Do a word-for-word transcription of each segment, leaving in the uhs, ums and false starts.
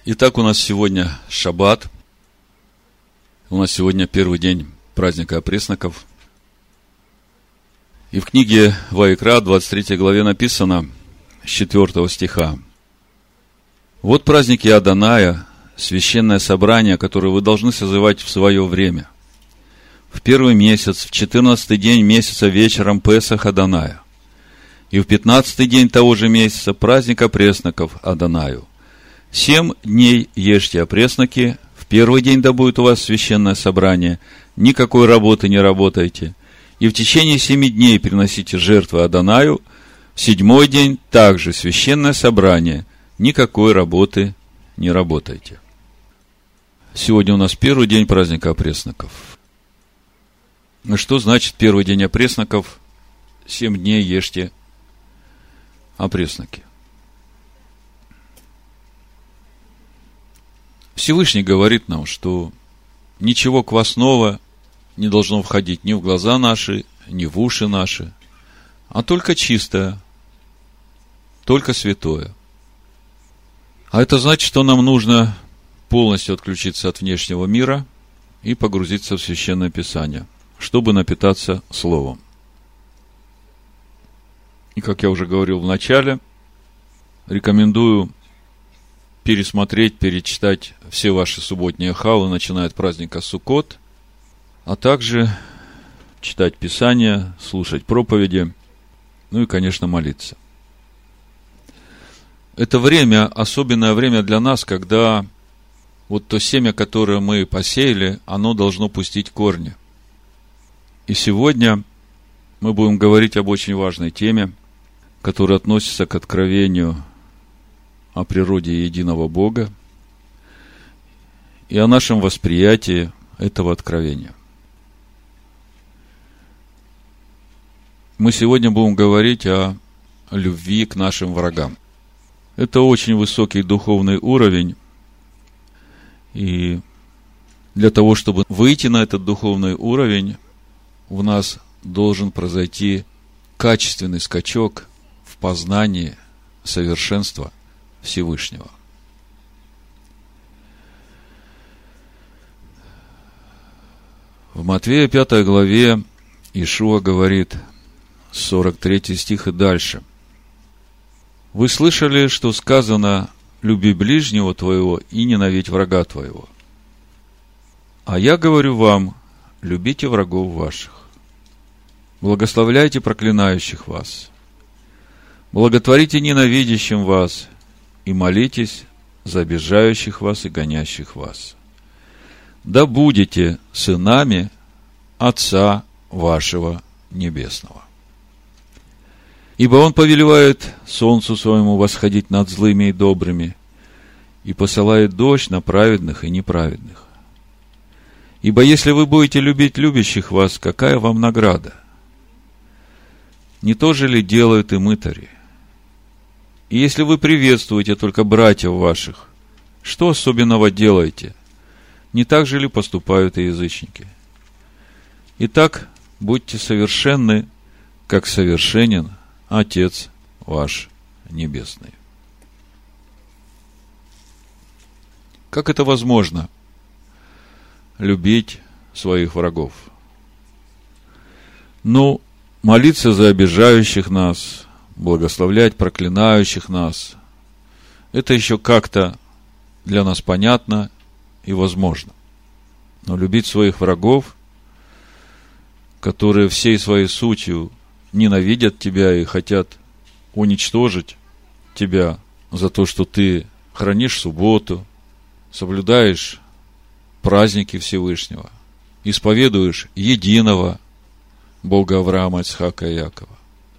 Итак, у нас сегодня шаббат. У нас сегодня первый день праздника опресноков. И в книге Ваикра, двадцать третьей главе написано, с четвёртого стиха: «Вот праздники Адоная, священное собрание, которое вы должны созывать в свое время. В первый месяц, в четырнадцатый день месяца вечером Песах Адоная, и в пятнадцатый день того же месяца праздник опресноков Адонаю. Семь дней ешьте опресноки, в первый день да будет у вас священное собрание, никакой работы не работайте, и в течение семи дней приносите жертвы Адонаю, в седьмой день также священное собрание, никакой работы не работайте». Сегодня у нас первый день праздника опресноков. Что значит первый день опресноков? Семь дней ешьте опресноки. Всевышний говорит нам, что ничего квасного не должно входить ни в глаза наши, ни в уши наши, а только чистое, только святое. А это значит, что нам нужно полностью отключиться от внешнего мира и погрузиться в Священное Писание, чтобы напитаться Словом. И, как я уже говорил в начале, рекомендую пересмотреть, перечитать все ваши субботние хавы, начиная от праздника Суккот, а также читать Писание, слушать проповеди, ну и, конечно, молиться. Это время, особенное время для нас, когда вот то семя, которое мы посеяли, оно должно пустить корни. И сегодня мы будем говорить об очень важной теме, которая относится к откровению о природе единого Бога и о нашем восприятии этого откровения. Мы сегодня будем говорить о любви к нашим врагам. Это очень высокий духовный уровень, и для того, чтобы выйти на этот духовный уровень, в нас должен произойти качественный скачок в познании совершенства Всевышнего. В Матвея пятой главе Иешуа говорит, сорок третий стих и дальше: «Вы слышали, что сказано: люби ближнего твоего и ненавидь врага твоего. А я говорю вам: любите врагов ваших, благословляйте проклинающих вас, благотворите ненавидящим вас и молитесь за обижающих вас и гонящих вас. Да будете сынами Отца вашего Небесного. Ибо Он повелевает солнцу своему восходить над злыми и добрыми, и посылает дождь на праведных и неправедных. Ибо если вы будете любить любящих вас, какая вам награда? Не то же ли делают и мытари? И если вы приветствуете только братьев ваших, что особенного делаете? Не так же ли поступают и язычники? Итак, будьте совершенны, как совершенен Отец ваш Небесный». Как это возможно? Любить своих врагов. Ну, молиться за обижающих нас, благословлять проклинающих нас. Это еще как-то для нас понятно и возможно. Но любить своих врагов, которые всей своей сутью ненавидят тебя и хотят уничтожить тебя за то, что ты хранишь субботу, соблюдаешь праздники Всевышнего, исповедуешь единого Бога Авраама, Ицхака и Якова.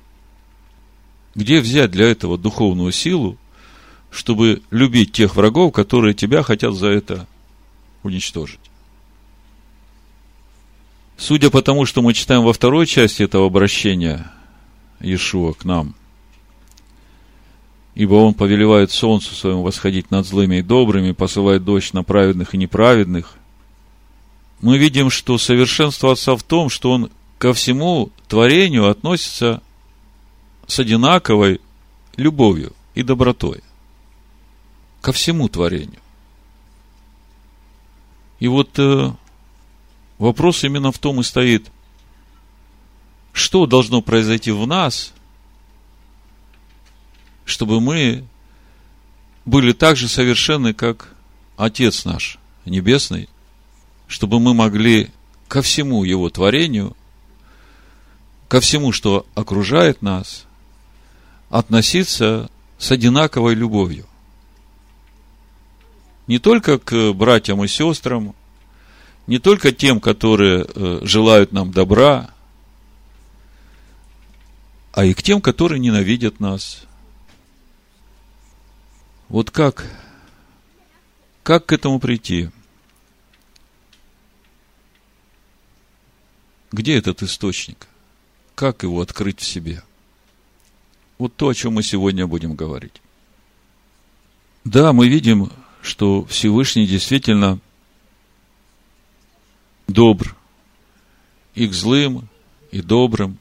Где взять для этого духовную силу, чтобы любить тех врагов, которые тебя хотят за это уничтожить? Судя по тому, что мы читаем во второй части этого обращения Иешуа к нам, ибо Он повелевает солнцу своему восходить над злыми и добрыми, посылает дождь на праведных и неправедных, мы видим, что совершенство Отца в том, что Он ко всему творению относится с одинаковой любовью и добротой. Ко всему творению. И вот э, вопрос именно в том и стоит, что должно произойти в нас, чтобы мы были так же совершенны, как Отец наш Небесный, чтобы мы могли ко всему Его творению, ко всему, что окружает нас, относиться с одинаковой любовью. Не только к братьям и сестрам, не только тем, которые э, желают нам добра, а и к тем, которые ненавидят нас. Вот как, как к этому прийти? Где этот источник? Как его открыть в себе? Вот то, о чем мы сегодня будем говорить. Да, мы видим, что Всевышний действительно добр и к злым, и добрым,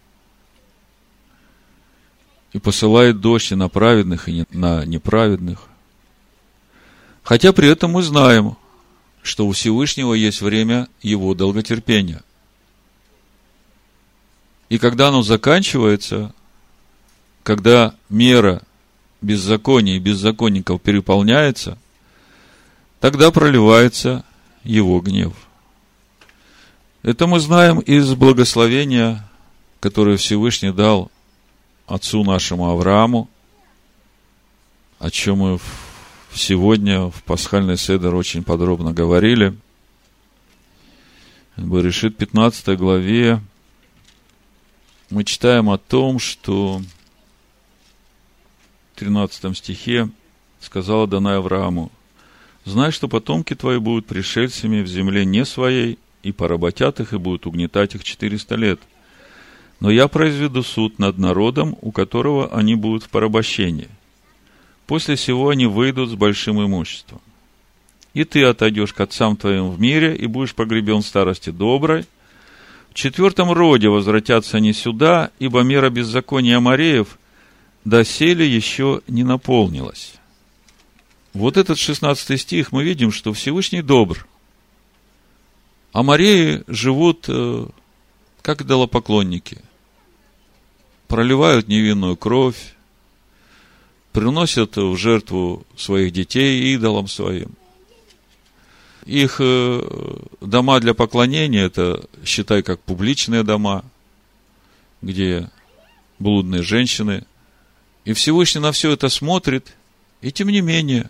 и посылает дождь и на праведных, и на неправедных. Хотя при этом мы знаем, что у Всевышнего есть время Его долготерпения. И когда оно заканчивается, когда мера беззакония и беззаконников переполняется, тогда проливается Его гнев. Это мы знаем из благословения, которое Всевышний дал отцу нашему Аврааму, о чем мы сегодня в пасхальный седер очень подробно говорили. В Берешит пятнадцатой главе мы читаем о том, что в тринадцатом стихе сказал Адонай Аврааму: «Знай, что потомки твои будут пришельцами в земле не своей, и поработят их, и будут угнетать их четыреста лет. Но я произведу суд над народом, у которого они будут в порабощении. После сего они выйдут с большим имуществом. И ты отойдешь к отцам твоим в мире, и будешь погребен в старости доброй. В четвертом роде возвратятся они сюда, ибо мера беззакония Амореев доселе еще не наполнилась». Вот этот шестнадцатый стих, мы видим, что Всевышний добр. Амореи живут как идолопоклонники. Проливают невинную кровь, приносят в жертву своих детей идолам своим. Их дома для поклонения, это, считай, как публичные дома, где блудные женщины. И Всевышний на все это смотрит, и тем не менее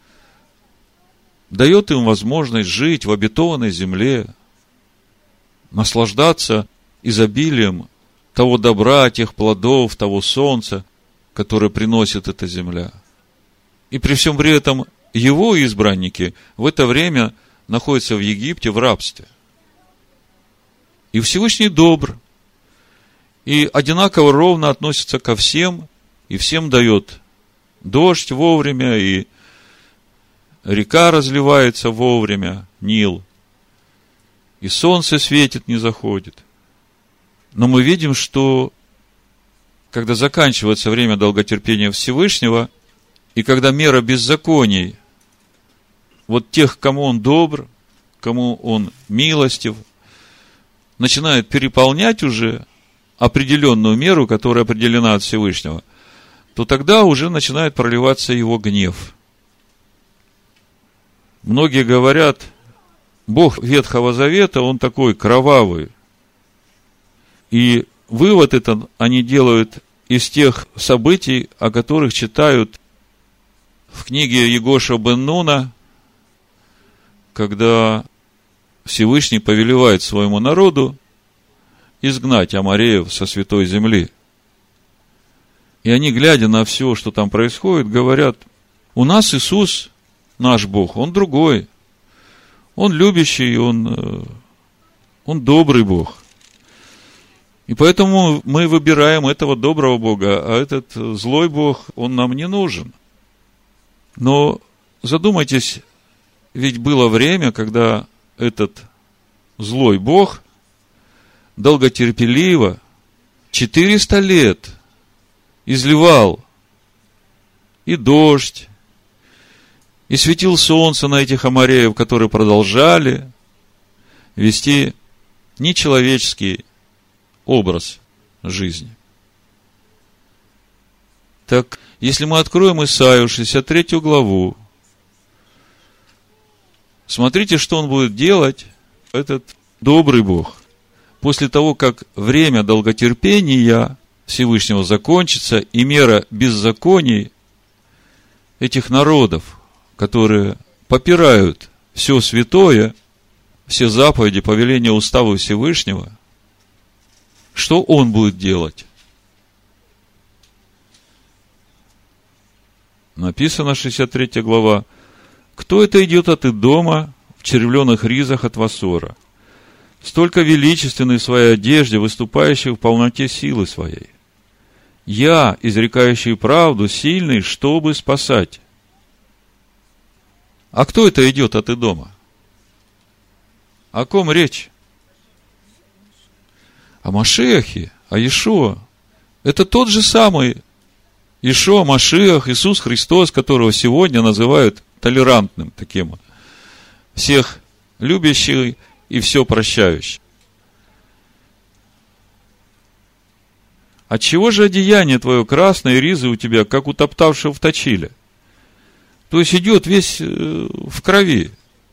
дает им возможность жить в обетованной земле, наслаждаться изобилием того добра, тех плодов, того солнца, которое приносит эта земля. И при всем при этом его избранники в это время находятся в Египте в рабстве. И Всевышний добр, и одинаково ровно относится ко всем, и всем дает дождь вовремя, и река разливается вовремя, Нил, и солнце светит, не заходит. Но мы видим, что когда заканчивается время долготерпения Всевышнего, и когда мера беззаконий, вот тех, кому он добр, кому он милостив, начинает переполнять уже определенную меру, которая определена от Всевышнего, то тогда уже начинает проливаться его гнев. Многие говорят, Бог Ветхого Завета, он такой кровавый. И вывод этот они делают из тех событий, о которых читают в книге Егоша бен Нуна, когда Всевышний повелевает своему народу изгнать амореев со святой земли. И они, глядя на все, что там происходит, говорят: у нас Иисус, наш Бог, Он другой. Он любящий, Он, он добрый Бог. И поэтому мы выбираем этого доброго Бога, а этот злой Бог, Он нам не нужен. Но задумайтесь, ведь было время, когда этот злой Бог долготерпеливо четыреста лет изливал и дождь, и светил солнце на этих амореев, которые продолжали вести нечеловеческий образ жизни. Так, если мы откроем Исаию шестьдесят третью главу, смотрите, что он будет делать, этот добрый Бог, после того, как время долготерпения Всевышнего закончится, и мера беззаконий этих народов, которые попирают все святое, все заповеди, повеления, уставы Всевышнего, что он будет делать? Написано, шестьдесят третья глава, «Кто это идет от Идома в червленых ризах от Васора, столько величественный в своей одежде, выступающий в полноте силы своей? Я, изрекающий правду, сильный, чтобы спасать». А кто это идет от Идома? О ком речь? О Машиахе, о Иешуа. Это тот же самый Иешуа, Машиах, Иисус Христос, которого сегодня называют толерантным таким, всех любящий и все прощающий. Отчего же одеяние твое красное, и ризы у тебя, как утоптавшего в точиле? То есть идет весь в крови.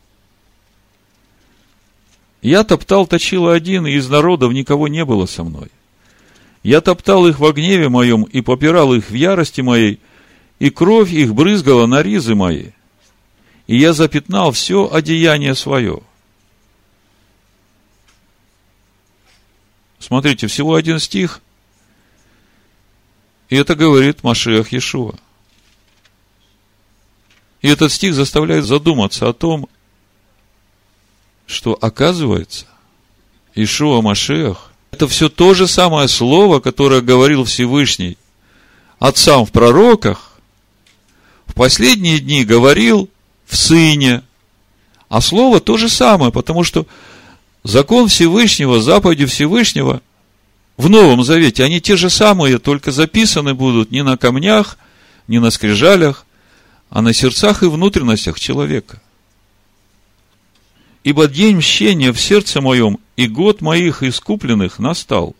Я топтал точило один, и из народов никого не было со мной. Я топтал их во гневе моем, и попирал их в ярости моей, и кровь их брызгала на ризы мои. И я запятнал все одеяние свое. Смотрите, всего один стих, и это говорит Машиах Иешуа. И этот стих заставляет задуматься о том, что, оказывается, Иешуа Машиах – это все то же самое слово, которое говорил Всевышний отцам в пророках, в последние дни говорил в Сыне. А слово то же самое, потому что закон Всевышнего, заповеди Всевышнего в Новом Завете, они те же самые, только записаны будут не на камнях, не на скрижалях, а на сердцах и внутренностях человека. Ибо день мщения в сердце моем, и год моих искупленных настал.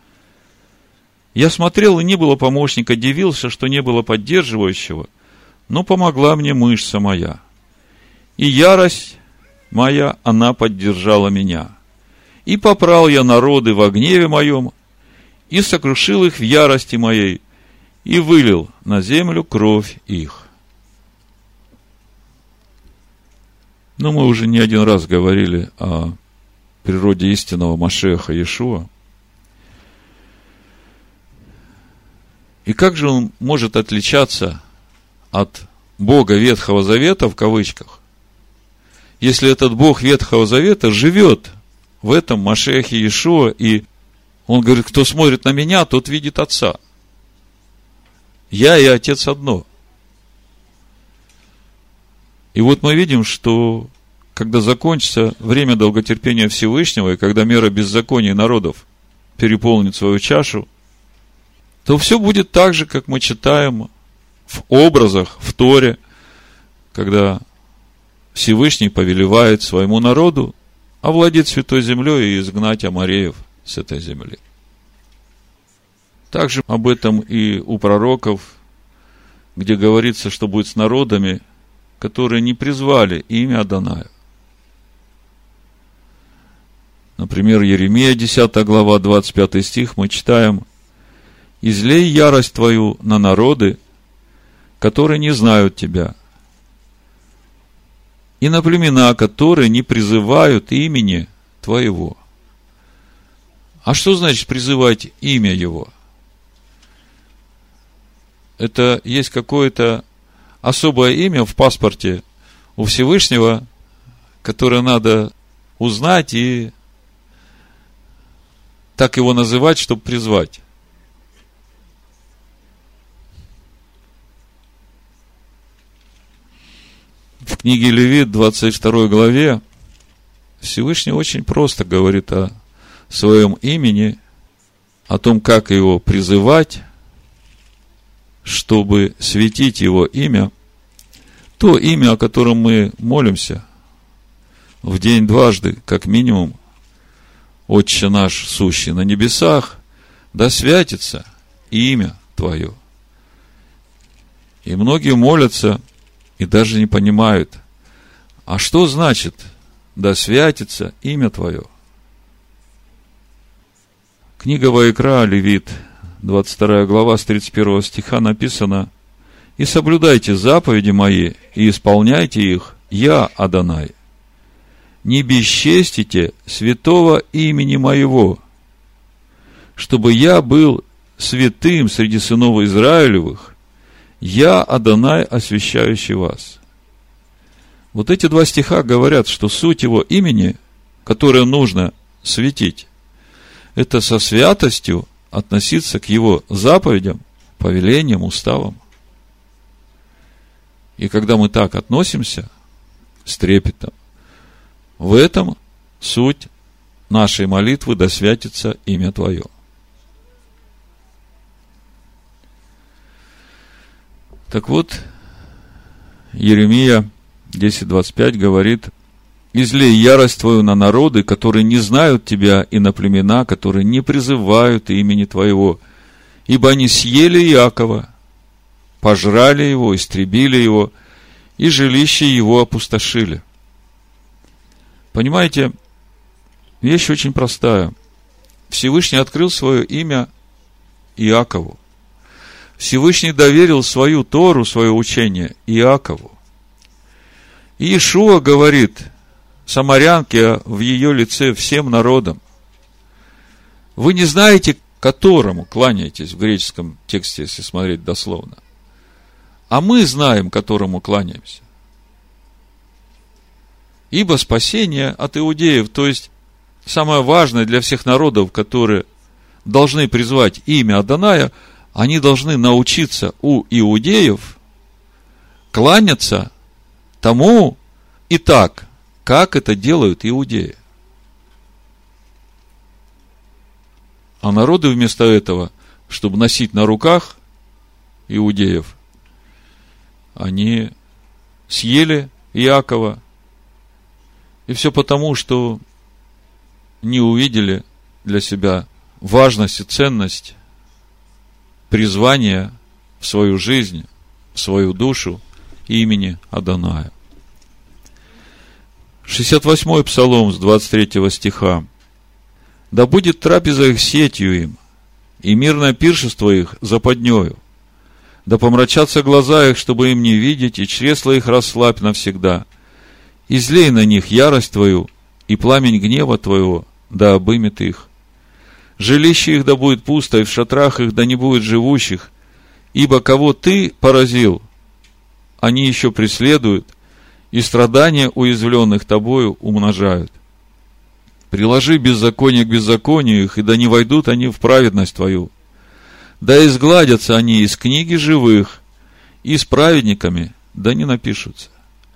Я смотрел, и не было помощника, дивился, что не было поддерживающего, но помогла мне мышца моя. И ярость моя, она поддержала меня. И попрал я народы во гневе моем, и сокрушил их в ярости моей, и вылил на землю кровь их. Но мы уже не один раз говорили о природе истинного Машиаха Иешуа. И как же он может отличаться от Бога Ветхого Завета, в кавычках, если этот Бог Ветхого Завета живет в этом Машиахе Иешуа, и он говорит, кто смотрит на меня, тот видит Отца. Я и Отец одно. И вот мы видим, что когда закончится время долготерпения Всевышнего, и когда мера беззакония народов переполнит свою чашу, то все будет так же, как мы читаем в образах, в Торе, когда Всевышний повелевает своему народу овладеть святой землей и изгнать амореев с этой земли. Также об этом и у пророков, где говорится, что будет с народами, которые не призвали имя Адоная. Например, Еремия, десятая глава, двадцать пятый стих, мы читаем: «Излей ярость твою на народы, которые не знают тебя, и на племена, которые не призывают имени твоего». А что значит призывать имя его? Это есть какое-то особое имя в паспорте у Всевышнего, которое надо узнать и так его называть, чтобы призвать. В книге Левит, двадцать второй главе, Всевышний очень просто говорит о своем имени, о том, как его призывать, чтобы светить его имя, то имя, о котором мы молимся в день дважды, как минимум, Отче наш, сущий на небесах, да святится имя Твое. И многие молятся и даже не понимают, а что значит да святится имя Твое? Книга Ваикра, Левит, двадцать вторая глава, с тридцать первого стиха написано: «И соблюдайте заповеди мои, и исполняйте их, я Адонай. Не бесчестите святого имени моего, чтобы я был святым среди сынов Израилевых, я Адонай, освящающий вас». Вот эти два стиха говорят, что суть его имени, которое нужно светить, это со святостью относиться к его заповедям, повелениям, уставам. И когда мы так относимся, с трепетом, в этом суть нашей молитвы: да святится имя Твое. Так вот, Иеремия десять двадцать пять говорит: «Излей ярость Твою на народы, которые не знают Тебя, и на племена, которые не призывают имени Твоего, ибо они съели Иакова, пожрали его, истребили его, и жилище его опустошили». Понимаете, вещь очень простая. Всевышний открыл свое имя Иакову. Всевышний доверил свою Тору, свое учение Иакову. И Иешуа говорит самарянке в ее лице всем народам: вы не знаете, которому кланяетесь, в греческом тексте, если смотреть дословно, а мы знаем, которому кланяемся. Ибо спасение от иудеев, то есть самое важное для всех народов, которые должны призвать имя Адоная, они должны научиться у иудеев кланяться тому и так, как это делают иудеи. А народы вместо этого, чтобы носить на руках иудеев, они съели Иакова. И все потому, что не увидели для себя важность и ценность призвания в свою жизнь, в свою душу имени Адоная. шестьдесят восьмой Псалом с двадцать третьего стиха. «Да будет трапеза их сетью им, и мирное пиршество их западнею. Да помрачатся глаза их, чтобы им не видеть, и чресла их расслабь навсегда. Излей на них ярость Твою, и пламень гнева Твоего, да обымет их. Жилище их да будет пусто, и в шатрах их да не будет живущих, ибо кого Ты поразил, они еще преследуют, и страдания уязвленных Тобою умножают. Приложи беззаконие к беззаконию их, и да не войдут они в праведность Твою. Да изгладятся они из книги живых, и с праведниками да не напишутся».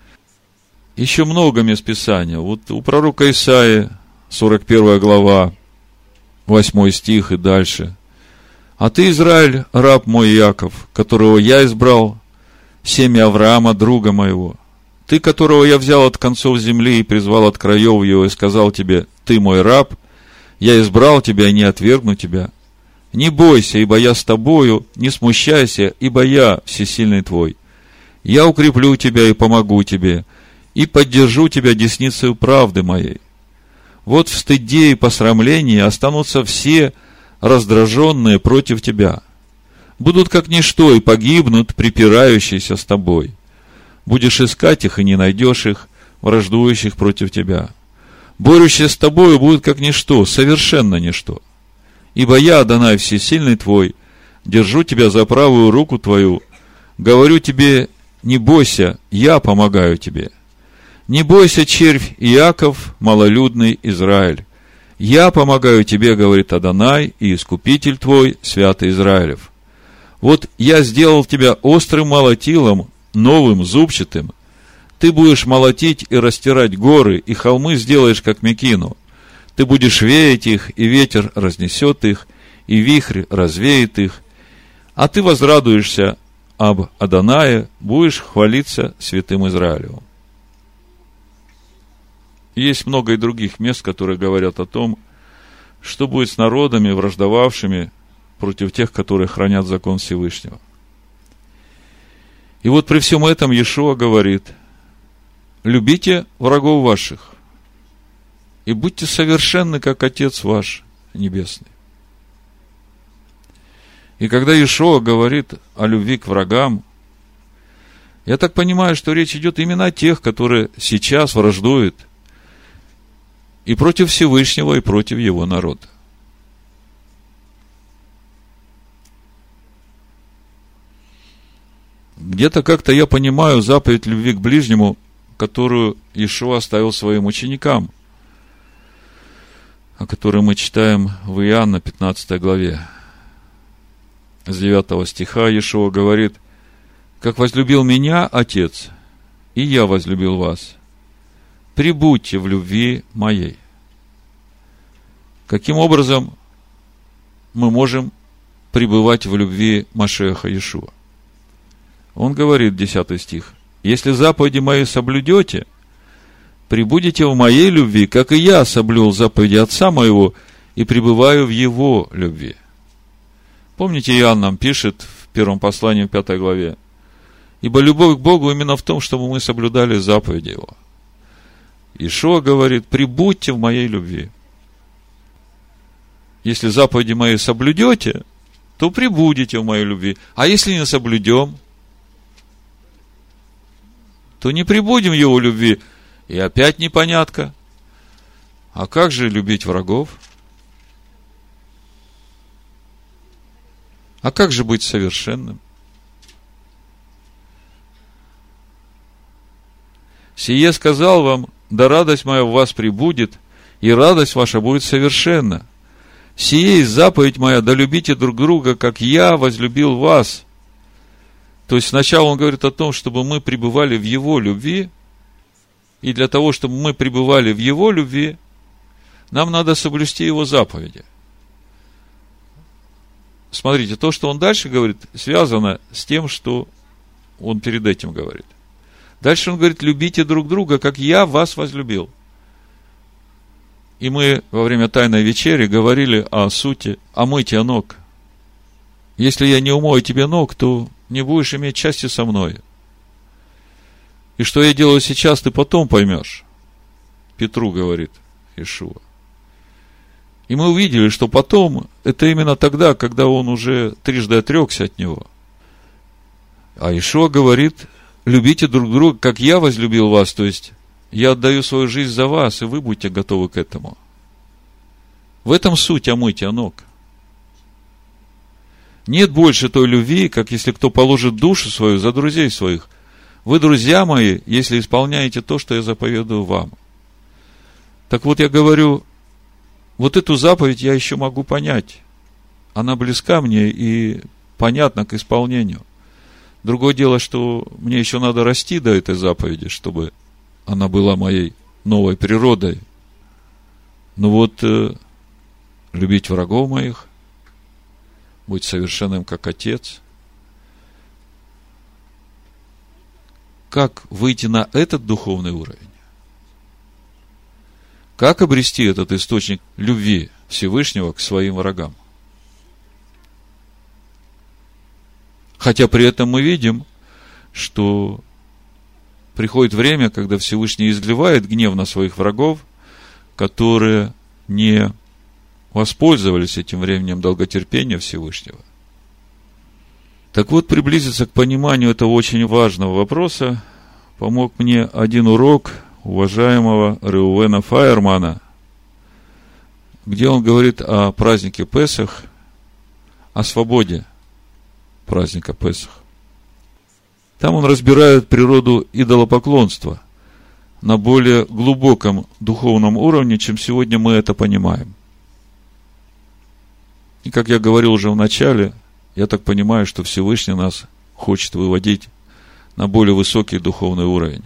Еще много мест Писания. Вот у пророка Исаии, сорок первая глава, восьмой стих и дальше. «А ты, Израиль, раб мой Иаков, которого я избрал, семя Авраама, друга моего. Ты, которого я взял от концов земли и призвал от краев его, и сказал тебе: ты мой раб, я избрал тебя и не отвергну тебя. Не бойся, ибо я с тобою, не смущайся, ибо я всесильный твой. Я укреплю тебя и помогу тебе, и поддержу тебя десницею правды моей. Вот в стыде и посрамлении останутся все раздраженные против тебя. Будут как ничто и погибнут припирающиеся с тобой. Будешь искать их и не найдешь их, враждующих против тебя. Борющие с тобою будут как ничто, совершенно ничто. Ибо я, Адонай, всесильный твой, держу тебя за правую руку твою, говорю тебе: не бойся, я помогаю тебе. Не бойся, червь Иаков, малолюдный Израиль. Я помогаю тебе, говорит Адонай, и искупитель твой, святый Израилев. Вот я сделал тебя острым молотилом, новым, зубчатым. Ты будешь молотить и растирать горы, и холмы сделаешь, как мекину. Ты будешь веять их, и ветер разнесет их, и вихрь развеет их. А ты возрадуешься об Адонае, будешь хвалиться святым Израилевым. Есть много и других мест, которые говорят о том, что будет с народами, враждовавшими против тех, которые хранят закон Всевышнего. И вот при всем этом Иешуа говорит: любите врагов ваших и будьте совершенны, как Отец ваш Небесный. И когда Иешуа говорит о любви к врагам, я так понимаю, что речь идет именно о тех, которые сейчас враждуют и против Всевышнего, и против Его народа. Где-то как-то я понимаю заповедь любви к ближнему, которую Иешуа оставил своим ученикам, о которой мы читаем в Иоанна пятнадцатой главе. С девятого стиха Иешуа говорит: «Как возлюбил меня Отец, и я возлюбил вас, пребудьте в любви моей». Каким образом мы можем пребывать в любви Машиаха Иешуа? Он говорит, десятый стих: «Если заповеди мои соблюдете, пребудете в моей любви, как и я соблюл заповеди Отца моего и пребываю в Его любви». Помните, Иоанн нам пишет в первом послании, в пятой главе: «Ибо любовь к Богу именно в том, чтобы мы соблюдали заповеди Его». Иешуа говорит: пребудьте в моей любви. Если заповеди мои соблюдете, то пребудете в моей любви. А если не соблюдем, то не пребудем в Его любви. И опять непонятка. А как же любить врагов? А как же быть совершенным? «Сие сказал вам, да радость моя в вас пребудет, и радость ваша будет совершенна. Сие есть заповедь моя, да любите друг друга, как я возлюбил вас». То есть сначала он говорит о том, чтобы мы пребывали в Его любви, и для того, чтобы мы пребывали в Его любви, нам надо соблюсти Его заповеди. Смотрите, то, что он дальше говорит, связано с тем, что он перед этим говорит. Дальше он говорит: любите друг друга, как я вас возлюбил. И мы во время Тайной вечери говорили о сути омытия ног. Если я не умою тебе ног, то не будешь иметь счастья со мной. И что я делаю сейчас, ты потом поймешь. Петру говорит Иешуа. И мы увидели, что потом, это именно тогда, когда он уже трижды отрекся от него. А Иешуа говорит: любите друг друга, как я возлюбил вас. То есть, я отдаю свою жизнь за вас, и вы будете готовы к этому. В этом суть омытия ног. Нет больше той любви, как если кто положит душу свою за друзей своих. Вы, друзья мои, если исполняете то, что я заповедую вам. Так вот, я говорю, вот эту заповедь я еще могу понять. Она близка мне и понятна к исполнению. Другое дело, что мне еще надо расти до этой заповеди, чтобы она была моей новой природой. Но вот э, любить врагов моих, быть совершенным, как Отец. Как выйти на этот духовный уровень? Как обрести этот источник любви Всевышнего к своим врагам? Хотя при этом мы видим, что приходит время, когда Всевышний изливает гнев на своих врагов, которые не воспользовались этим временем долготерпения Всевышнего. Так вот, приблизиться к пониманию этого очень важного вопроса помог мне один урок уважаемого Реувена Файермана, где он говорит о празднике Песах, о свободе праздника Песах. Там он разбирает природу идолопоклонства на более глубоком духовном уровне, чем сегодня мы это понимаем. И как я говорил уже в начале, я так понимаю, что Всевышний нас хочет выводить на более высокий духовный уровень.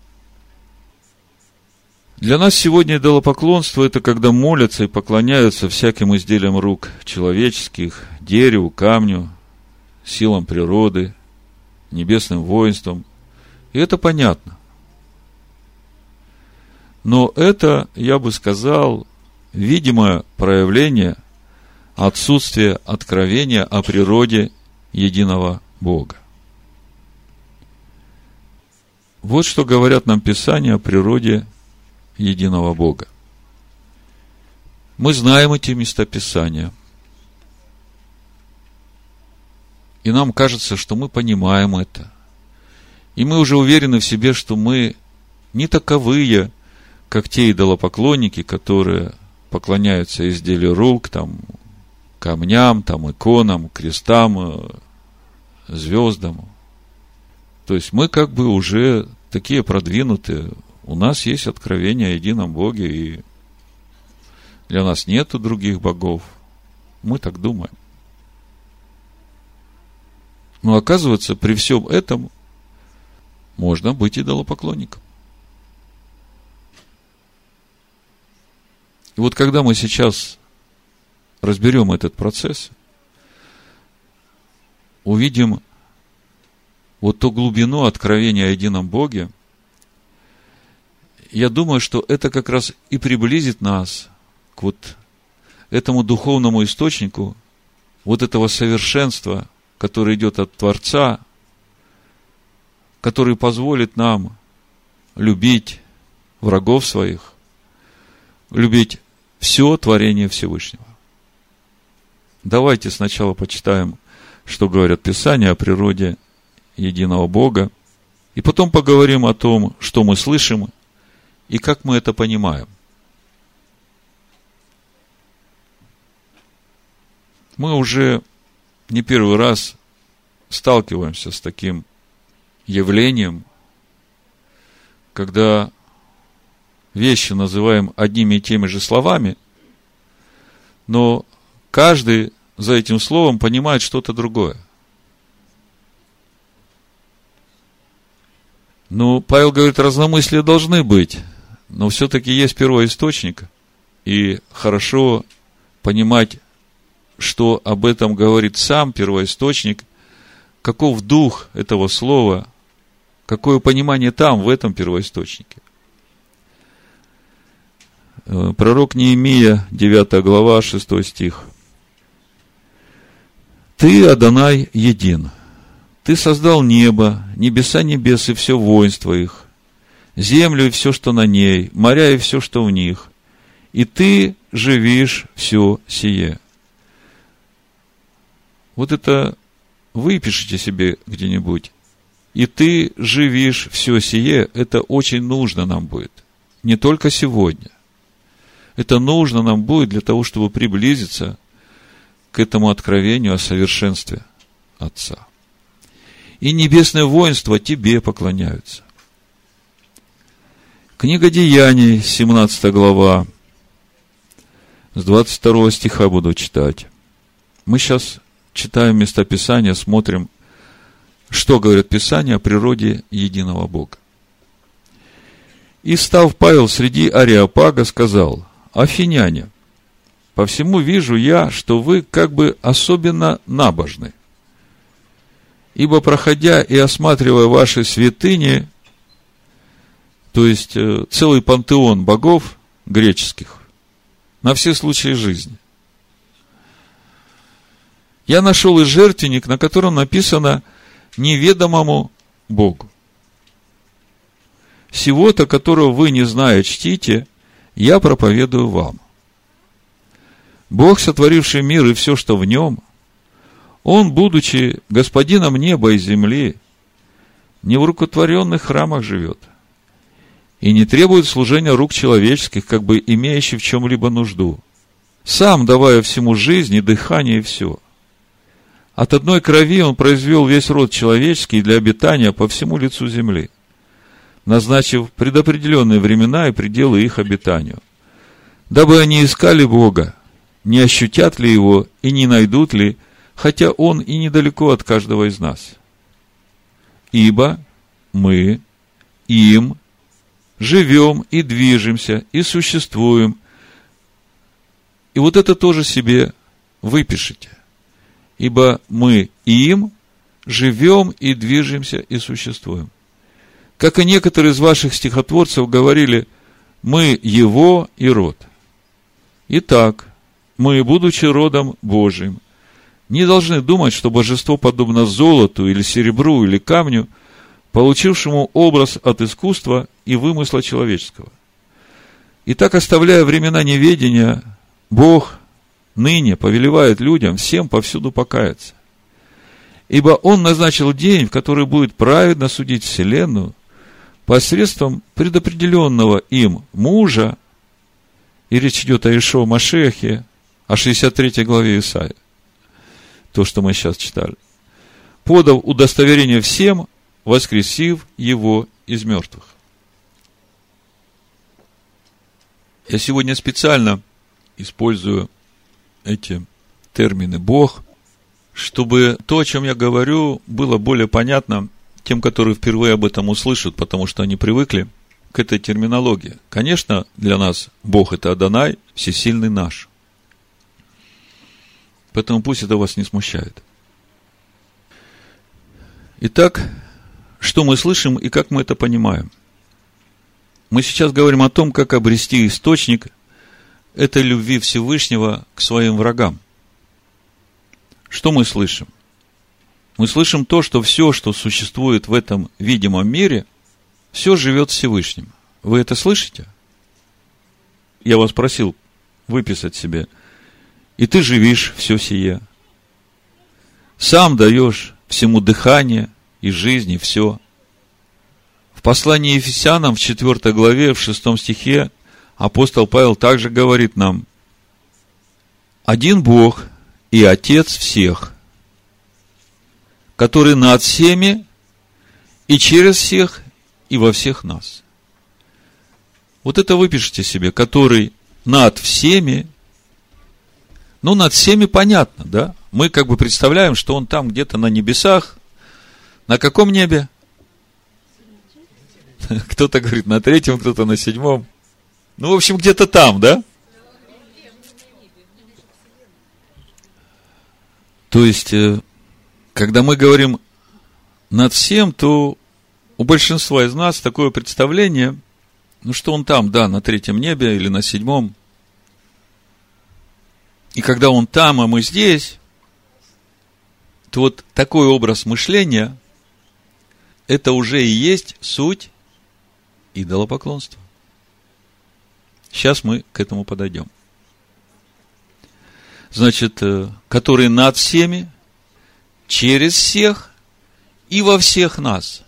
Для нас сегодня идолопоклонство – это когда молятся и поклоняются всяким изделиям рук человеческих, дереву, камню, силам природы, небесным воинствам. И это понятно. Но это, я бы сказал, видимое проявление отсутствия откровения о природе единого Бога. Вот что говорят нам Писания о природе единого Бога. Мы знаем эти местописания. И нам кажется, что мы понимаем это. И мы уже уверены в себе, что мы не таковые, как те идолопоклонники, которые поклоняются изделию рук, там, камням, там, иконам, крестам, звездам. То есть мы как бы уже такие продвинутые. У нас есть откровение о едином Боге, и для нас нету других богов. Мы так думаем. Но оказывается, при всем этом можно быть идолопоклонником. И вот когда мы сейчас разберем этот процесс, увидим вот ту глубину откровения о едином Боге, я думаю, что это как раз и приблизит нас к вот этому духовному источнику, вот этого совершенства, которое идет от Творца, который позволит нам любить врагов своих, любить все творение Всевышнего. Давайте сначала почитаем, что говорят Писания о природе единого Бога, и потом поговорим о том, что мы слышим и как мы это понимаем. Мы уже не первый раз сталкиваемся с таким явлением, когда вещи называем одними и теми же словами, но каждый за этим словом понимает что-то другое. Ну, Павел говорит, разномыслия должны быть, но все-таки есть первоисточник, и хорошо понимать, что об этом говорит сам первоисточник, каков дух этого слова, какое понимание там, в этом первоисточнике. Пророк Неемия, девятая глава, шестой стих. «Ты, Адонай, един. Ты создал небо, небеса небес и все воинство их, землю и все, что на ней, моря и все, что в них, и ты живишь все сие». Вот это выпишите себе где-нибудь. И ты живишь все сие, это очень нужно нам будет. Не только сегодня. Это нужно нам будет для того, чтобы приблизиться к этому откровению о совершенстве Отца. И небесное воинство тебе поклоняются. Книга Деяний, семнадцатая глава, с двадцать второго стиха буду читать. Мы сейчас читаем местописание, смотрим, что говорят Писания о природе единого Бога. «И став Павел среди Ареопага, сказал: Афиняне, по всему вижу я, что вы как бы особенно набожны. Ибо, проходя и осматривая ваши святыни, то есть целый пантеон богов греческих, на все случаи жизни, я нашел и жертвенник, на котором написано неведомому Богу. Сего-то, которого вы, не зная, чтите, я проповедую вам. Бог, сотворивший мир и все, что в нем, Он, будучи господином неба и земли, не в рукотворенных храмах живет и не требует служения рук человеческих, как бы имеющий в чем-либо нужду, сам давая всему жизнь и дыхание и все. От одной крови Он произвел весь род человеческий для обитания по всему лицу земли, назначив предопределенные времена и пределы их обитанию, дабы они искали Бога, не ощутят ли Его и не найдут ли, хотя Он и недалеко от каждого из нас. Ибо мы им живем и движемся и существуем. И вот это тоже себе выпишите. Ибо мы им живем и движемся и существуем. Как и некоторые из ваших стихотворцев говорили, мы его и род. Итак, мы, будучи родом Божиим, не должны думать, что божество подобно золоту или серебру или камню, получившему образ от искусства и вымысла человеческого. Итак, оставляя времена неведения, Бог ныне повелевает людям всем повсюду покаяться. Ибо Он назначил день, в который будет праведно судить вселенную посредством предопределенного им мужа, и речь идет о Иешуа Машиахе, о шестьдесят третьей главе Исаии, то, что мы сейчас читали, подав удостоверение всем, воскресив его из мертвых. Я сегодня специально использую эти термины «Бог», чтобы то, о чем я говорю, было более понятно тем, которые впервые об этом услышат, потому что они привыкли к этой терминологии. Конечно, для нас Бог – это Адонай, всесильный наш. Поэтому пусть это вас не смущает. Итак, что мы слышим и как мы это понимаем? Мы сейчас говорим о том, как обрести источник этой любви Всевышнего к своим врагам. Что мы слышим? Мы слышим то, что все, что существует в этом видимом мире, все живет Всевышним. Вы это слышите? Я вас просил выписать себе. И ты живишь все сие. Сам даешь всему дыхание и жизнь, и все. В послании Ефесянам в четвёртой главе, в шестом стихе, апостол Павел также говорит нам: один Бог и Отец всех, который над всеми и через всех и во всех нас. Вот это выпишите себе, который над всеми. Ну, над всеми понятно, да? Мы как бы представляем, что он там где-то на небесах. На каком небе? Кто-то говорит на третьем, кто-то на седьмом. Ну, в общем, где-то там, да? То есть, когда мы говорим над всем, то у большинства из нас такое представление, ну, что он там, да, на третьем небе или на седьмом. И когда он там, а мы здесь, то вот такой образ мышления, это уже и есть суть идолопоклонства. Сейчас мы к этому подойдем. Значит, который над всеми, через всех и во всех нас.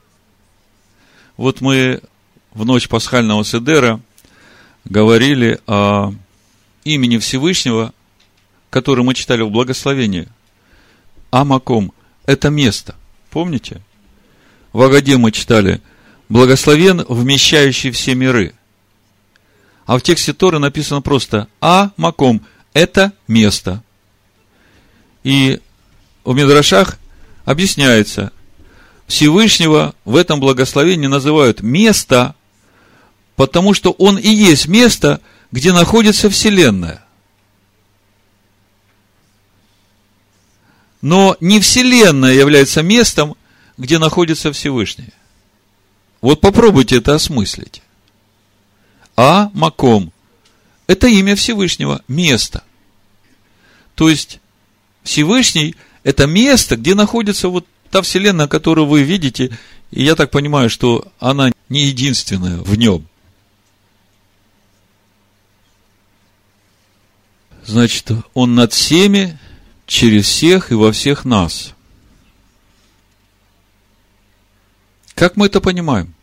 Вот мы в ночь пасхального седера говорили о имени Всевышнего, который мы читали в благословении. Амаком – это место. Помните? В Агаде мы читали: благословен, вмещающий все миры. А в тексте Торы написано просто Амаком – это место. И в Мидрашах объясняется: Всевышнего в этом благословении называют место, потому что он и есть место, где находится Вселенная. Но не Вселенная является местом, где находится Всевышний. Вот попробуйте это осмыслить. А Маком – это имя Всевышнего, место. То есть Всевышний – это место, где находится вот та Вселенная, которую вы видите, и я так понимаю, что она не единственная в нем. Значит, он над всеми, через всех и во всех нас. Как мы это понимаем?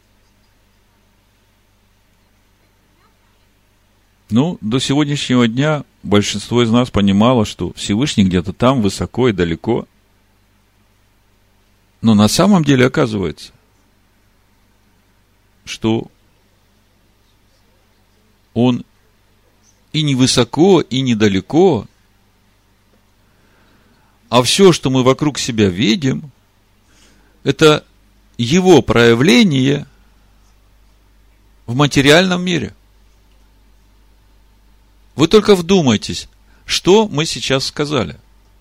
Ну, до сегодняшнего дня большинство из нас понимало, что Всевышний где-то там, высоко и далеко. Но на самом деле оказывается, что он и не высоко, и не далеко, а все, что мы вокруг себя видим, это его проявление в материальном мире. Вы только вдумайтесь, что мы сейчас сказали.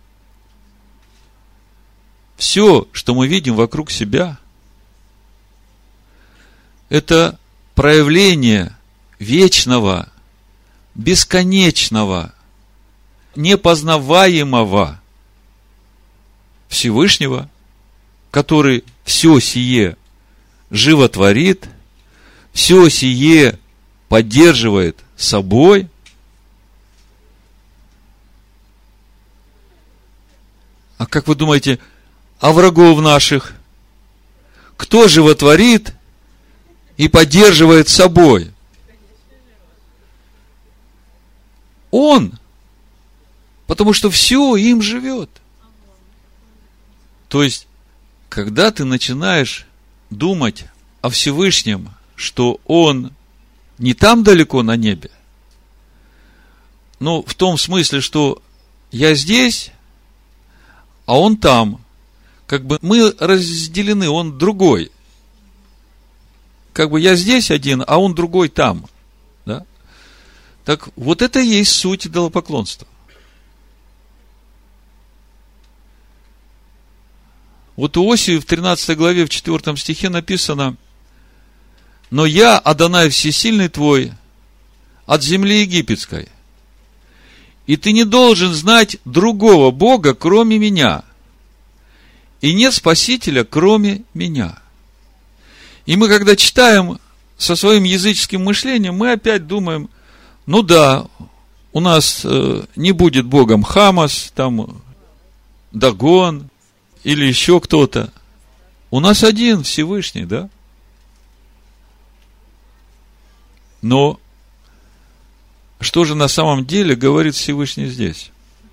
Все, что мы видим вокруг себя, это проявление вечного, бесконечного, непознаваемого Всевышнего, который все сие животворит, все сие поддерживает собой, а как вы думаете, а врагов наших кто животворит и поддерживает собой? Он, потому что все им живет. То есть, когда ты начинаешь думать о Всевышнем, что Он не там далеко на небе, ну, в том смысле, что я здесь, а Он там, как бы мы разделены, Он другой. Как бы я здесь один, а Он другой там. Да? Так вот это и есть суть идолопоклонства. Вот у Осии в тринадцатой главе, в четвёртом стихе написано: «Но я, Адонай Всесильный твой, от земли египетской, и ты не должен знать другого Бога, кроме меня, и нет Спасителя, кроме меня». И мы, когда читаем со своим языческим мышлением, мы опять думаем, ну да, у нас э, не будет Богом Хамас, там, Дагон, или еще кто-то. У нас один Всевышний, да? Но что же на самом деле говорит Всевышний здесь?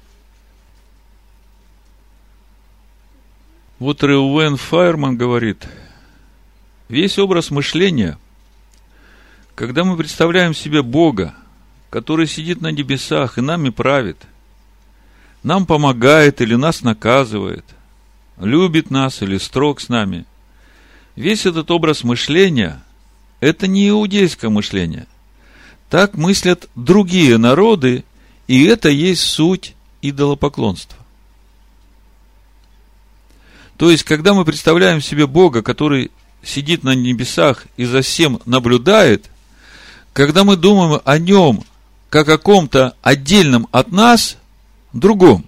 Вот Реувен Файерман говорит: весь образ мышления, когда мы представляем себе Бога, который сидит на небесах и нами правит, нам помогает или нас наказывает, любит нас или строг с нами, весь этот образ мышления – это не иудейское мышление. Так мыслят другие народы, и это есть суть идолопоклонства. То есть, когда мы представляем себе Бога, который сидит на небесах и за всем наблюдает, когда мы думаем о Нем как о ком-то отдельном от нас, другом,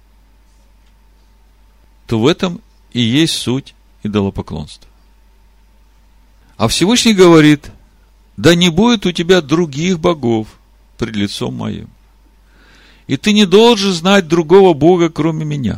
то в этом и есть суть идолопоклонства. А Всевышний говорит: да не будет у тебя других богов пред лицом моим, и ты не должен знать другого Бога, кроме меня.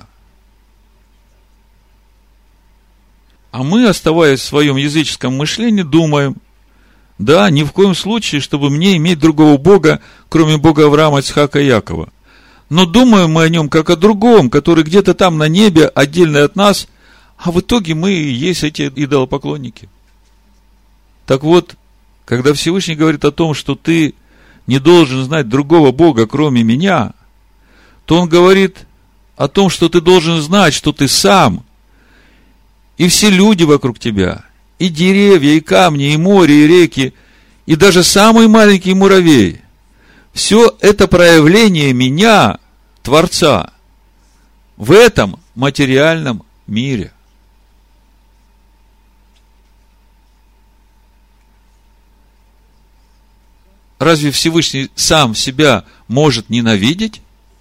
А мы, оставаясь в своем языческом мышлении, думаем: да, ни в коем случае, чтобы мне иметь другого Бога, кроме Бога Авраама, Ицхака и Якова. Но думаем мы о нем как о другом, который где-то там на небе, отдельный от нас, а в итоге мы и есть эти идолопоклонники. Так вот, когда Всевышний говорит о том, что ты не должен знать другого Бога, кроме меня, то Он говорит о том, что ты должен знать, что ты сам, и все люди вокруг тебя, и деревья, и камни, и море, и реки, и даже самый маленький муравей, все это проявление меня, Творца, в этом материальном мире. Разве Всевышний сам себя может ненавидеть?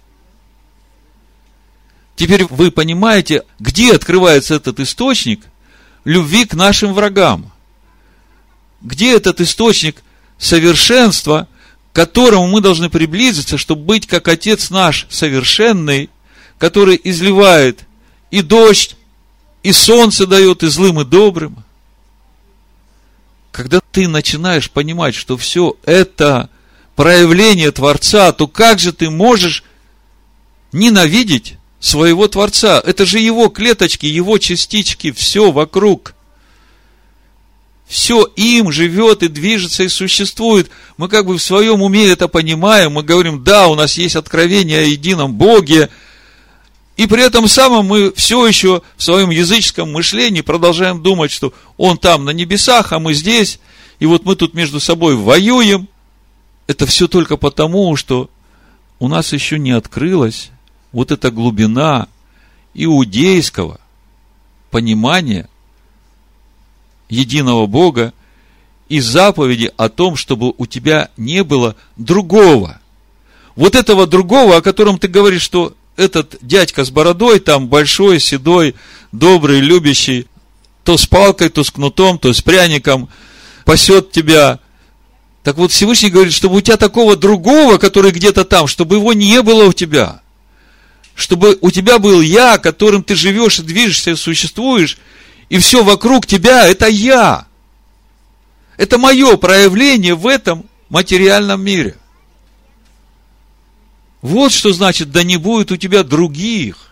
Теперь вы понимаете, где открывается этот источник любви к нашим врагам? Где этот источник совершенства, к которому мы должны приблизиться, чтобы быть как Отец наш совершенный, который изливает и дождь, и солнце дает и злым, и добрым? Когда ты начинаешь понимать, что все это проявление Творца, то как же ты можешь ненавидеть своего Творца? Это же его клеточки, его частички, все вокруг. Все им живет и движется и существует. Мы как бы в своем уме это понимаем. Мы говорим: да, у нас есть откровение о едином Боге. И при этом самом мы все еще в своем языческом мышлении продолжаем думать, что Он там на небесах, а мы здесь. И вот мы тут между собой воюем. Это все только потому, что у нас еще не открылась вот эта глубина иудейского понимания единого Бога и заповеди о том, чтобы у тебя не было другого. Вот этого другого, о котором ты говоришь, что этот дядька с бородой, там большой, седой, добрый, любящий, то с палкой, то с кнутом, то с пряником, пасет тебя. Так вот, Всевышний говорит, чтобы у тебя такого другого, который где-то там, чтобы его не было у тебя. Чтобы у тебя был я, которым ты живешь и движешься, и существуешь, и все вокруг тебя – это я. Это мое проявление в этом материальном мире. Вот что значит, да не будет у тебя других.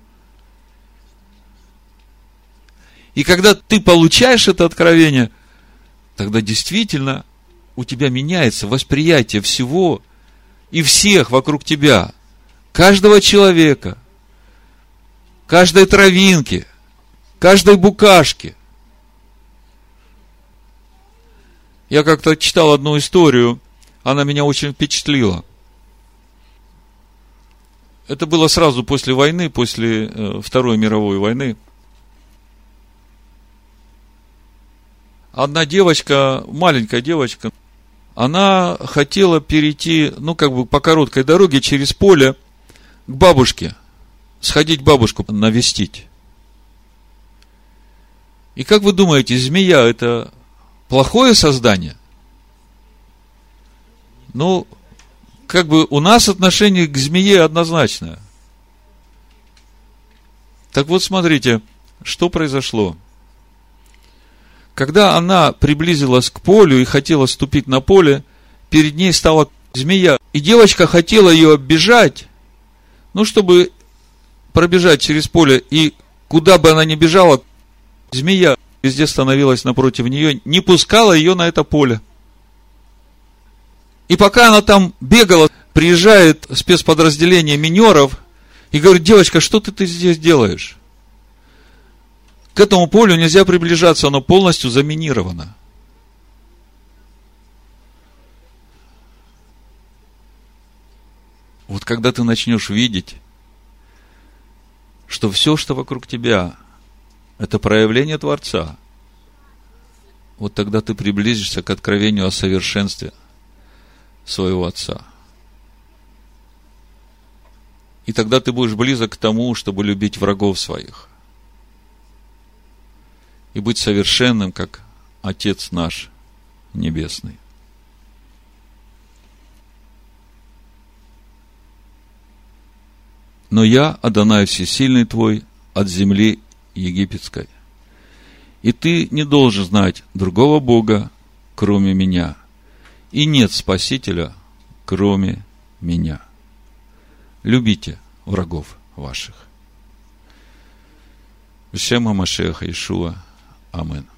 И когда ты получаешь это откровение, тогда действительно у тебя меняется восприятие всего и всех вокруг тебя. Каждого человека, каждой травинки, каждой букашки. Я как-то читал одну историю, она меня очень впечатлила. Это было сразу после войны, после э, Второй мировой войны. Одна девочка, маленькая девочка, она хотела перейти, ну, как бы по короткой дороге через поле к бабушке, сходить бабушку навестить. И как вы думаете, змея – это плохое создание? Ну, как бы у нас отношение к змее однозначное. Так вот, смотрите, что произошло. Когда она приблизилась к полю и хотела ступить на поле, перед ней стала змея. И девочка хотела ее оббежать, ну, чтобы пробежать через поле. И куда бы она ни бежала, змея везде становилась напротив нее, не пускала ее на это поле. И пока она там бегала, приезжает спецподразделение минеров и говорит: девочка, что ты, ты здесь делаешь? К этому полю нельзя приближаться, оно полностью заминировано. Вот когда ты начнешь видеть, что все, что вокруг тебя, это проявление Творца, вот тогда ты приблизишься к откровению о совершенстве своего Отца. И тогда ты будешь близок к тому, чтобы любить врагов своих. И быть совершенным, как Отец наш Небесный. Но я, Адонай Всесильный твой, от земли египетской. И ты не должен знать другого Бога, кроме меня. И нет Спасителя, кроме меня. Любите врагов ваших. Б'Шем ха-Машиаха Иешуа. Амин.